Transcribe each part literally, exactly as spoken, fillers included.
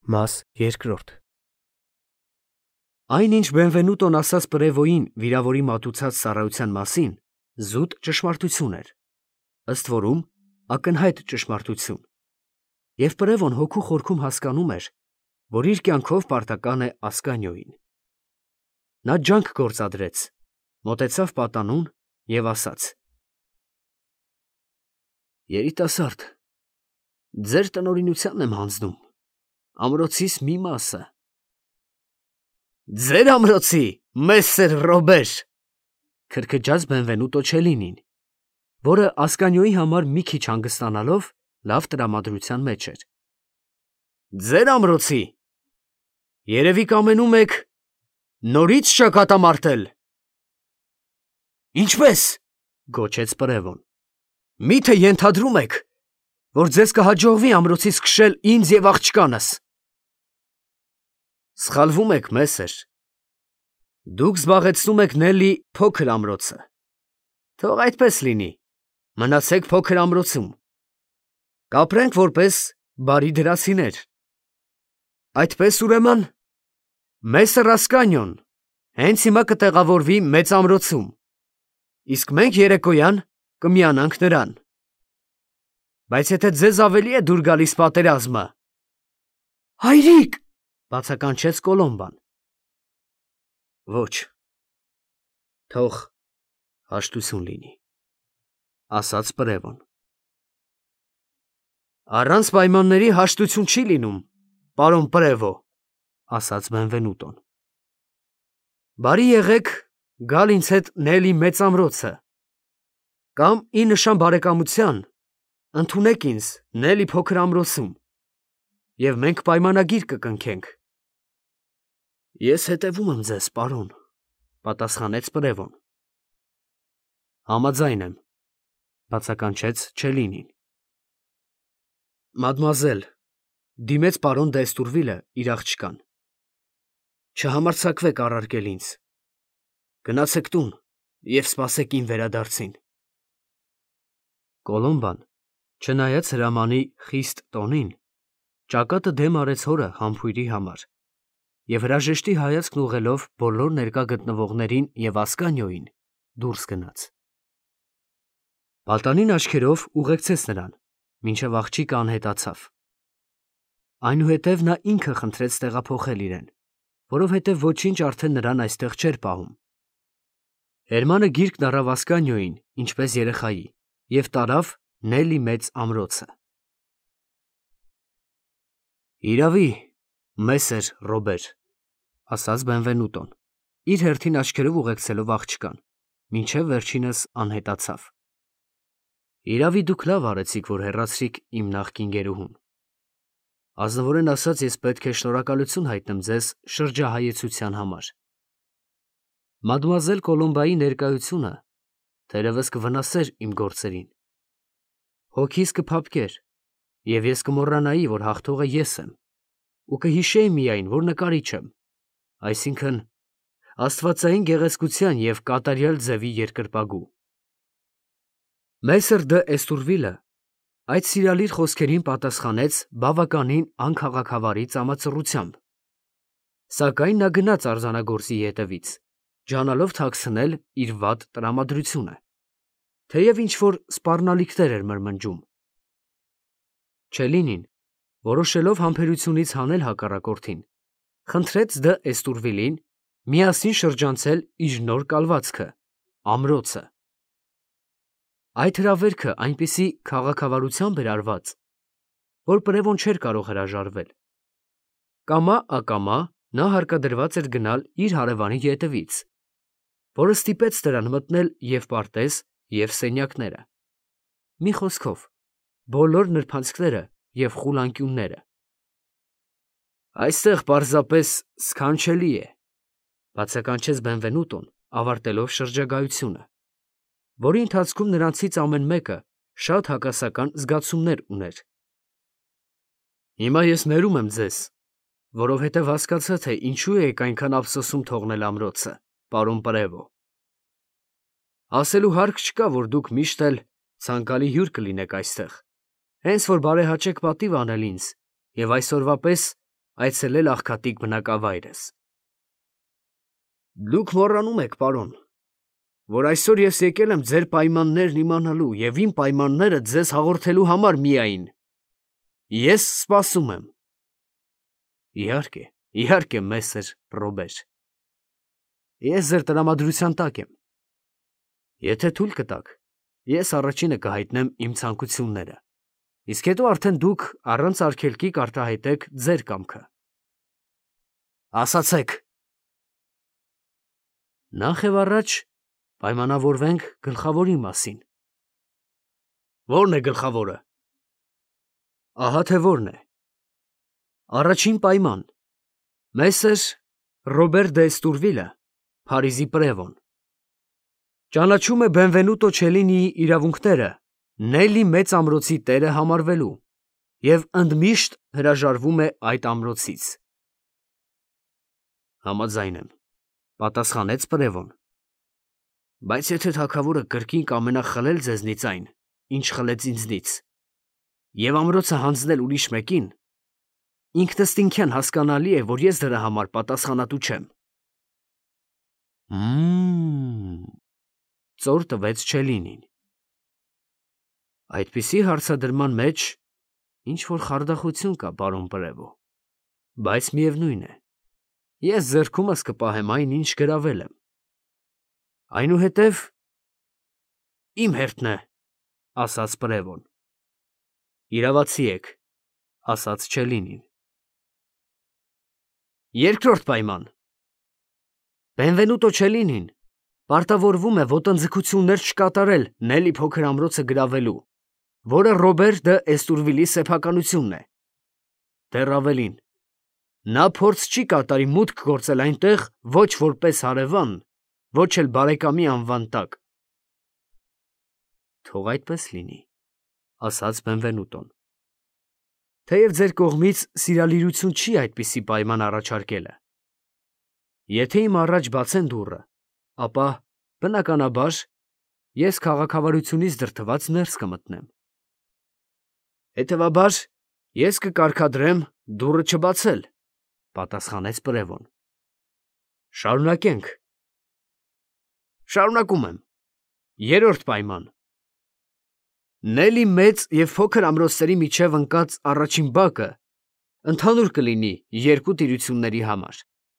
Մաս երկրորդ Այն ինչ Բենվենուտոն ասաց Պրևոյին վիրավորի մատուցած ծառայության մասին, զուտ ճշմարտություն էր, ըստ որում ակնհայտ ճշմարտություն, և Պրևոն հոգու խորքում հասկանում էր, որ իր կյանքով պարտական է Ասկանիոյին։ Նա ջանք գործադրեց, մոտեցավ պատանուն և ասաց. «Երիտասարդ, ձեր տնօրինությանն եմ հանձնում, ամրոցիս մի մասը»։ «Ձեր ամրոցի, մեսսեր Ռոբեր», քրքջաց Բենվենուտո Չելինին, որը Ասկանիոյի համար մի քիչ հանգստանալով լավ տրամադրության մեջ էր։ «Ձեր ամրոցի, երևի կամենում եք նորից ճակատամարտել»։ «Ինչպե՞ս», գոչեց Պրևոն, «միթե ենթադրում եք, որ ձեզ կհաջողվի ամրոցիս քշել ինձ և աղջկանս»։ «Սխալվում եք, մեսսեր, դուք զբաղեցնում եք Նելլի փոքր ամրոցը, թող այդպես լինի, մնացեք փոքր ամրոցում, կապրենք որպես բարի դրացիներ։ Այդպես, ուրեմն, մեսսր Ասկանիոն հենց հիմա կտեղավորվի մեծ ամրոցում, իսկ մենք երեկոյան կմիանանք նրան։ Բայց եթե ձեզ ավելի է դուր գալիս պատերազմը…» «Հայրիկ», բացականչեց Կոլոմբան։ «Ոչ, թող հաշտություն լինի», ասաց Պրևոն։ «Առանց պայմանների հաշտություն չի լինում, պարոն Պրևո», ասաց Բենվենուտոն։ «Բարի եղեք գալ ինձ հետ Նելլի մեծ ամրոցը, կամ ի նշան բարեկամության ընդունեք ինձ Նելլի փոքր ամրոցում, և մենք պայմանագիր կկնքենք»։ «Ես հետևում եմ ձեզ, պարոն», պատասխանեց Պրևոն։ «Համաձայն եմ», բացականչեց Չելինին։ «Մադմուազել, դիմեց պարոն դ'Եստուրվիլը իր աղջկան, չհամարձակվեք առարկել ինձ, գնացեք տուն և սպասեք իմ վերադարձին»։ Կոլոմբան, չնայած հրամանի խիստ տոնին, ճակատը դեմ արեց հորը համբույրի համար և հրաժեշտի հայացքն ուղղելով բոլոր ներկա գտնվողներին և Ասկանիոյին, դուրս գնաց։ Պատանին աչքերով ուղեկցեց նրան, մինչև աղջիկը անհետացավ։ Այնուհետև նա ինքը խնդրեց տեղափոխել իրեն, որովհետև ոչինչ արդեն նրան այստեղ չէր պահում։ Հերմանը գիրկն առավ Ասկանիոյին, ինչպես երեխայի, և տարավ Նելլի մեծ ամրոցը։ «Իրավի, մեսսեր Ռոբեր», ասաց Բենվենուտոն, իր հերթին աչքերով ուղեկցելով աղջկան, մինչև վերջինս անհետացավ։ «Իրավի, դուք լավ արեցիք, որ հեռացրիք իմ նախկին գերուհուն։ Ազնվորեն ասած, ես պետք է շնորհակալություն հայտնեմ ձեզ շրջահայեցության համար։ Մադմուազել Կոլոմբայի ներկայությունը թերևս կվնասեր իմ գործերին։ Հոգիս կփափկեր, և ես կմոռանայի, որ հաղթողը ես եմ, ու կհիշեի միայն, որ նկարիչ եմ, այսինքն՝ աստվածային գեղեցկության և կատարյալ ձևի երկրպագու»։ Մեսսր դ'Եստուրվիլը այդ սիրալիր խոսքերին պատասխանեց բավականին անքաղաքավարի ծամածռությամբ, սակայն նա գնաց արձանագործի ետևից, ջանալով թաքցնել իր վատ տրամադրությունը, թեև ինչ֊որ սպառնալիքներ էր մրմնջում։ Չելինին, որոշելով համբերությունից հանել հակառակորդին, խնդրեց դ'Եստուրվիլին միասին շրջանցել իր նոր կալվածքը՝ ամրոցը։ Այդ հրավերքը այնպիսի քաղաքավարությամբ էր արված, որ Պրևոն չէր կարող հրաժարվել։ Կամա֊ակամա նա հարկադրված էր գնալ իր հարևանի ետևից, որը ստիպեց նրան մտնել և պարտեզ, և սենյակները, մի խոսքով, բոլոր նրբանցքները և խուլանկյունները։ «Այստեղ պարզապես սքանչելի է», բացականչեց Բենվենուտոն, ավարտելով շրջագայությունը, որի ընթացքում նրանցից ամեն մեկը շատ հակասական զգացումներ ուներ։ «Հիմա ես ներում եմ ձեզ, որովհետև հասկացա, թե ինչու եք այնքան ափսոսում թողնել ամրոցը, պարոն Պրևո։ Ասելու հարկ չկա, որ դուք միշտ էլ ցանկալի հյուր կլինեք այստեղ, հենց որ բարեհաճեք պատիվ անել ինձ և այսօրվա պես այցելել աղքատիկ բնակավայրս։ Դուք մոռանում եք, պարոն, որ այսօր ես եկել եմ ձեր պայմաններն իմանալու և իմ պայմանները ձեզ հաղորդելու համար միայն։ Ես սպասում եմ։ Իհարկե, իհարկե, մեսեր Ռոբեր։ Ես ձեր տրամադրության տակ եմ։ Եթե թույլ կտաք, ես առաջինը կհայտնեմ իմ ցանկությունները, իսկ հետո արդեն դուք առանց արգելքի կարտահայտեք ձեր կամքը։ Ասացեք։ Նախ և առաջ պայմանավորվենք գլխավորի մասին։ Ո՞րն է գլխավորը։ Ահա թե որն է։ Առաջին պայման. Մեսեր Ռոբեր դե Էստուրվիլը, Փարիզի պրևոն, ճանաչում է Բենվենուտո Չելինիի իրավունքները Նելի մեծ ամրոցի տերը համարվելու և ընդմիշտ հրաժարվում է այդ ամրոցից։ Համաձայն եմ, պատասխանեց պրևոն, բայց եթե թագավորը կրկին կամենա խլել ձեզնից այն, ինչ խլեց ինձնից, և ամրոցը հանձնել ուրիշ մեկին, ինքնըստինքյան հասկանալի է, որ ես դրա համար պատասխանատու չեմ։ Մմմ, ծոր տվեց Չելինին։ Այդպիսի հարցադրման մեջ ինչ-որ խարդախություն կա, պարոն պրևո, բայց միևնույն է, ես ձեռքումս կպահեմ այն, ինչ գրավել եմ։ Այնուհետև իմ հերթն է, ասաց պրևոն։ Իրավացի եք, ասաց Չելինին։ Երկրորդ պայման. Բենվենուտո Չելինին պարտավորվում է ոտնձգություններ չկատարել Նելի փոքր ամրոցը գրավելու, որը Ռոբեր դը Էստուրվիլի սեփականությունն է։ Դեռ ավելին, նա փորձ չի կատարի մուտք գործել այնտեղ ոչ որպես հարևան, ոչ էլ բարեկամի անվան տակ։ Թող այդպես լինի, ասաց Բենվենուտոն։ Թեև ձեր կողմից սիրալիրություն չի այդպիսի պայման առաջարկելը։ Եթե իմ առաջ բացեն դուռը, ապա, բնականաբար, ես քաղաքավարությունից դրդված ներս կմտնեմ։ Հետևաբար, ես կկարգադրեմ դուռը չբացել, պատասխանեց պրևոն։ Շարունակենք։ Շարունակում եմ։ Երրորդ պայման. Նելի մեծ և փոքր ամրոցների միջև ընկած առաջին բակը ընդհանուր կլինի երկու տիրությունների համար։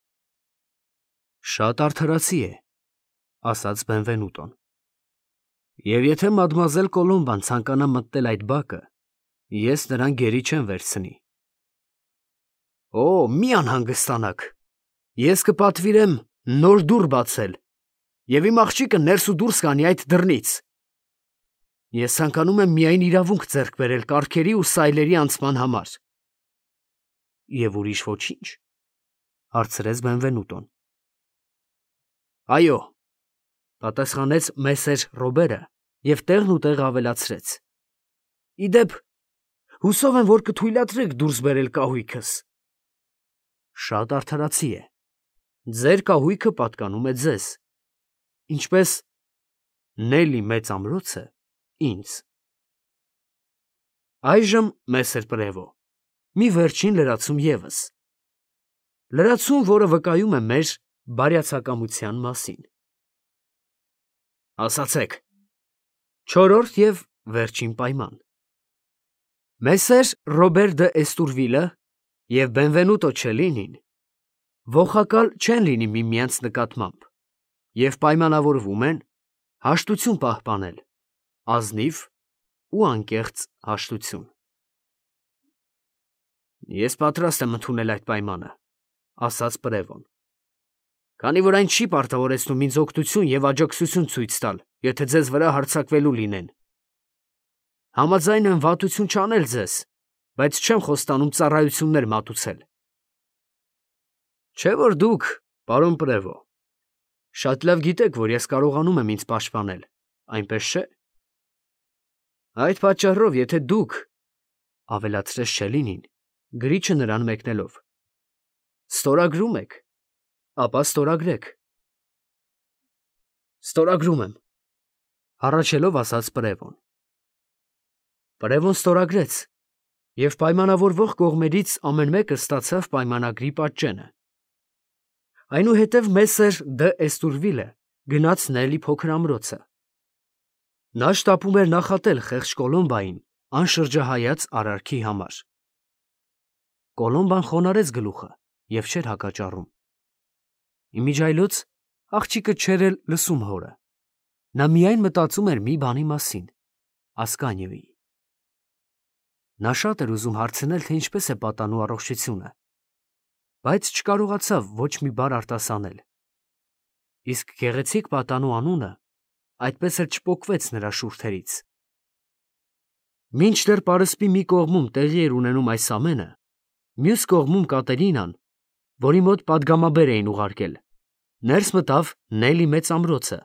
Շատ արդարացի է, ասաց Բենվենուտոն։ Եվ եթե մադմուազել Կոլոմբան ցանկանա մտնել այդ բակը, ես նրան գերի չեմ վերցնի։ Օ, մի անհանգստանաք, ես կպատվիրեմ նոր դուռ բացել, և իմ աղջիկը ներս ու դուրս կանի այդ դռնից։ Ես ցանկանում եմ միայն իրավունք ձեռք բերել կառքերի ու սայլերի անցման համար։ Եվ ուրիշ ոչինչ, հարցրեց Բենվենուտոն։ Այո, պատասխանեց մեսեր Ռոբերը և տեղն ու տեղ ավելացրեց։ Իդեպ, հուսով եմ, որ կթույլատրեք դուրս բերել կահույքս։ Շատ արդարացի է։ Ձեր կահույքը պատկանում է ձեզ, ինչպես Նելի մեծ ամրոցը ինձ։ Այժմ, մեսեր պրևո, մի վերջին լրացում ևս։ Լրացում, որը վկայում է մեր բարյացակամության մասին։ Ասացեք։ Չորրորդ և վերջին պայման. Մեսեր Ռոբեր դը Էստուրվիլը և Բենվենուտո Չելինին ողակալ չեն լինի միմյանց նկատմամբ և պայմանավորվում են հաշտություն պահպանել, ազնիվ ու անկեղծ հաշտություն։ Ես պատրաստ եմ ընդունել այդ պայմանը, ասաց պրևոն, քանի որ այն չի պարտավորեցնում ինձ օգնություն և աջակցություն ցույց տալ, եթե ձեզ վրա հարձակվելու լինեն։ Համաձայն եմ վատություն չանել ձեզ, բայց չեմ խոստանում ծառայություններ մատուցել։ Չէ՞ որ դուք, պարոն պրևո, շատ լավ գիտեք, որ ես կարողանում եմ ինձ պաշտպանել, այնպես չէ՞։ Այդ պատճառով, եթե դուք, ավելացրեց Չելինին, գրիչը նրան մեկնելով, ստորագրում եք, ապա ստորագրեք։ Ստորագրում եմ, հառաչելով ասաց պրևոն։ Պրևոն ստորագրեց Եվ պայմանավորվող կողմերից ամեն մեկը ստացավ պայմանագրի պատճենը։ Այնուհետև Մեսեր դը Էստուրվիլը գնաց Նելի փոքր ամրոցը։ Նա շտապում էր նախատել խեղճ Կոլոմբային անշրջահայաց արարքի համար։ Կոլոմբան խոնարհեց գլուխը և չէր հակաճառում։ Իմիջայլոց աղջիկը չէր էլ լսում հորը։ Նա միայն մտածում էր մի բանի մասին՝ Ասկանիոյի։ Նա շատ էր ուզում հարցնել, թե ինչպես է պատանու առողջությունը, բայց չկարողացավ ոչ մի բառ արտասանել։ Իսկ գեղեցիկ պատանու անունը այդպես էլ չպոկվեց նրա շուրթերից։ Մինչդեռ պարսպի մի կողմում տեղի էր ունենում այս ամենը, մյուս կողմում Կատերինան, որի մոտ պատգամաբեր էին ուղարկել, ներս մտավ Նելի մեծ ամրոցը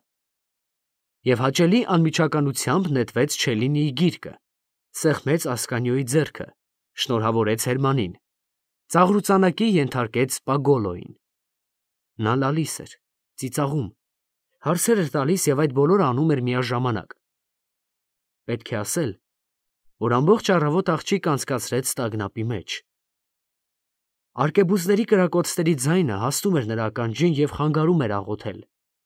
և հաճելի անմիջականությամբ նետվեց Չելլինիի գիրկը, սեղմեց Ասկանիոյի ձեռքը, շնորհավորեց Հերմանին, ծաղրուծանակի ենթարկեց Պագոլոյին։ Նա լալիս էր, ծիծաղում, հարցեր էր տալիս և այդ բոլորը անում էր միաժամանակ։ Պետք է ասել, որ ամբողջ առավոտ աղջիկ անցկացրեց տագնապի մեջ։ Արկեբուզների կրակոցների ձայնը հասնում էր նրա ականջին և խանգարում էր աղոթել։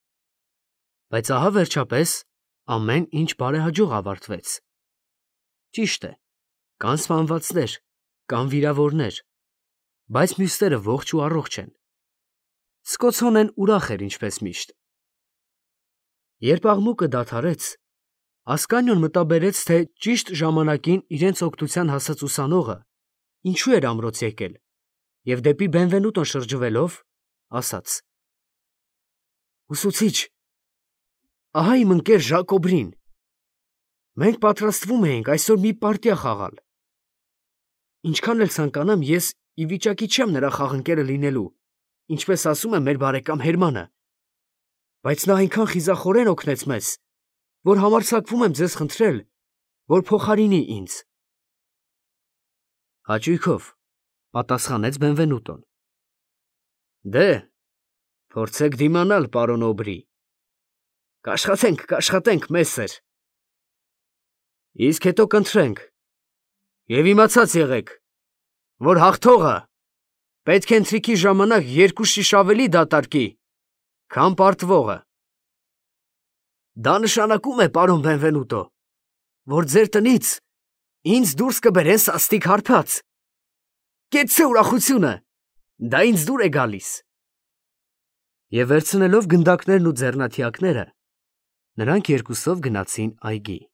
Բայց ահա վերջապես ամեն ինչ բարեհաջող ավարտվեց։ Ճիշտ է, կան սպանվածներ, կան վիրավորներ, բայց մյուսները ողջ ու առողջ են։ Սկոցոնեն ուրախ էր ինչպես միշտ։ Երբ աղմուկը դադարեց, Ասկանիոն մտաբերեց, թե ճիշտ ժամանակին իրենց օգնության հասած ուսանողը ինչու էր ամրոց եկել, և դեպի Բենվենուտոն շրջվելով, ասաց. «Ուսուցիչ, ահա իմ ընկեր Ժակոբրին։ Մենք պատրաստվում էինք այսօր մի պարտիա խաղալ։ Ինչքան էլ ցանկանամ, ես ի վիճակի չեմ նրա խաղընկերը լինելու, ինչպես ասում է մեր բարեկամ Հերմանը, բայց նա այնքան խիզախորեն օգնեց մեզ, որ համարձակվում եմ ձեզ խնդրել, որ փոխարինի ինձ»։ Հաճույքով, պատասխանեց Բենվենուտոն։ Դե, փորձեք դիմանալ, պարոն Օբրի։ Կաշխատենք, կաշխատենք, Մեսեր։ Իսկ հետո կընտրենք։ Եվ իմացած եղեք, որ հաղթողը պետք է ընթրիքի ժամանակ երկու շիշ ավելի դատարկի, քան պարտվողը։ Դա նշանակում է, պարոն Բենվենուտո, որ ձեր տնից ինձ դուրս կբերեն սաստիկ հարբած։ Կեցցե ուրախությունը, դա ինձ դուր է գալիս։ Եվ վերցնելով գնդակներն ու ձեռնաթիակները, նրանք երկուսով գնացին այգի։